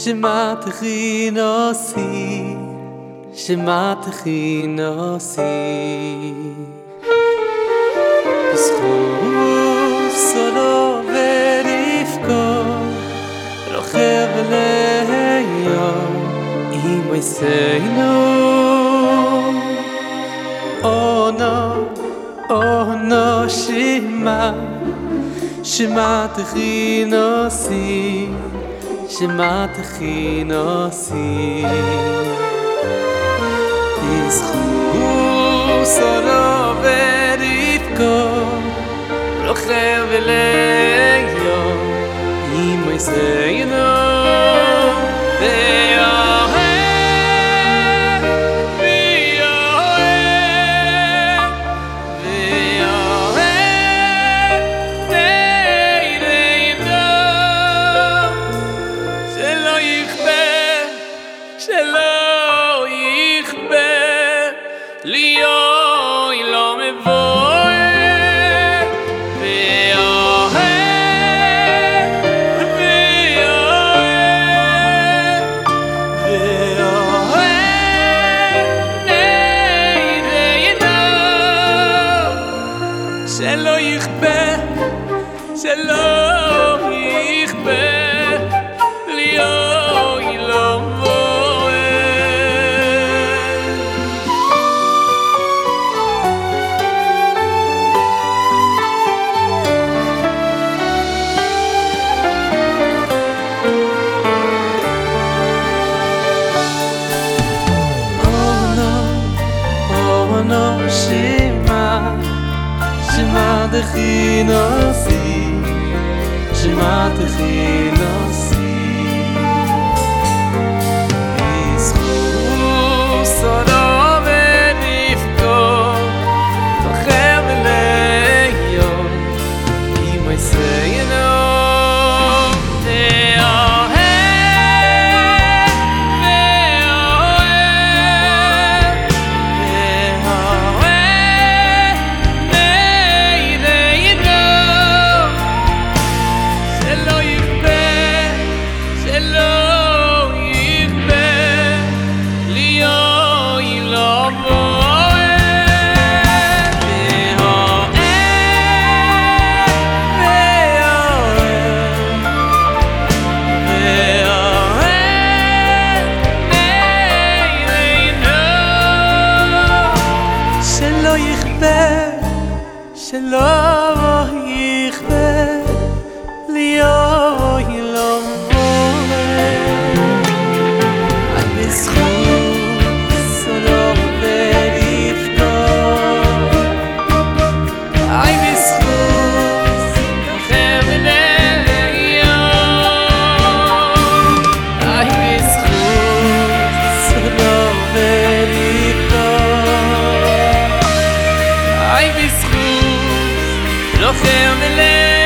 שמע תחינוסי, שמע תחינוסי. בזכות סודו ורבקו, רוכב ליום עם עשינו. אונו שמע, שמע תחינוסי, שמע תחינוסי. בזכות סודו ורבקו, רוכב ליום עם עשינו. שלא יכבה לי אוי לא מבואה ואוהב שלא יכבה, שלא יכבה לי אוי לא מבואה. שמע תחינוסי, שמע תחינוסי. בזכות סודו ורבקו, רוכב ליום עם עשינו. שלא יכבה לי אוי לא מבואה. בזכות סודו ורבקו, בזכות רוכב ליום, בזכות סודו ורבקו, בזכות רוכב ליום.